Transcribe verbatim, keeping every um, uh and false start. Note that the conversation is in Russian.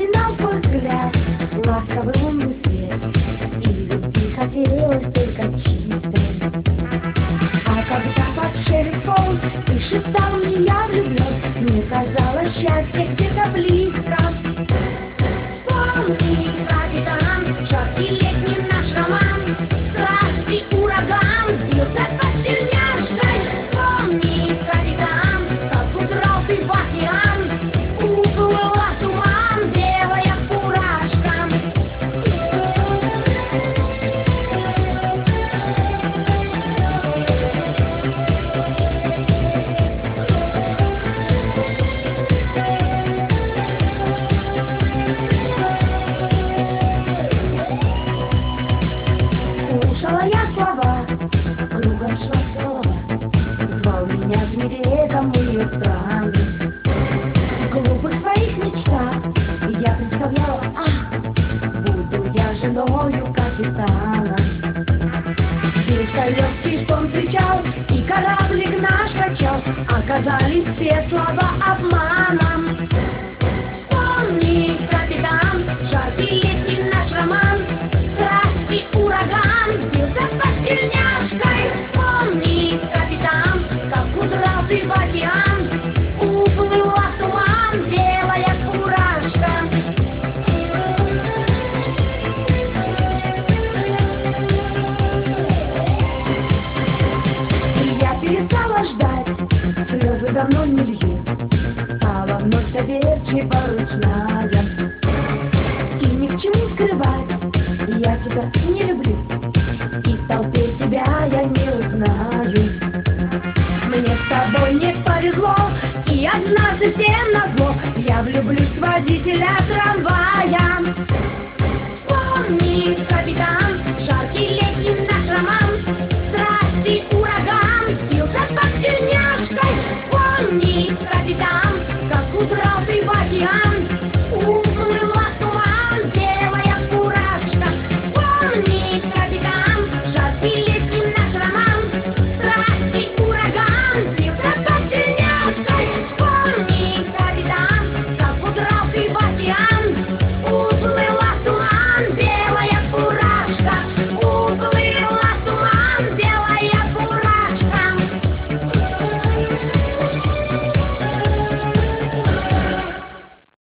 напоминал твой взгляд ласковый лунный свет, и любви хотелось только чистой. А когда под шелест волн ты шептал мне: я влюблен, мне казалось, счастье где-то близко. Вспомни, капитан, жаркий летний наш роман, страсти ураган бился под тельняшкой. Вспомни, капитан, как удрал ты в океан, уплыла туман, белая фуражка. Слушала я слова кругом Шварцова, звал меня к неведомые страны. В глупых своих мечтах я представляла: ах, буду я женою капитана. Бился легкий сон кричал, и кораблик наш качал, оказались все слова обманом. Вспомни, капитан, жаркий летний наш роман, страсти ураган бился под тельняшкой. Вспомни, капитан, как удрал ты в океан, уплыла в туман, белая фуражка. И я перестала ждать, слезы давно не лью, стала вновь доверчиво ручная. И ни к чему скрывать, я тебя не люблю, и в толпе тебя я не узнаю. Мне с тобой не повезло, и однажды всем назло я влюблюсь в водителя трамвая.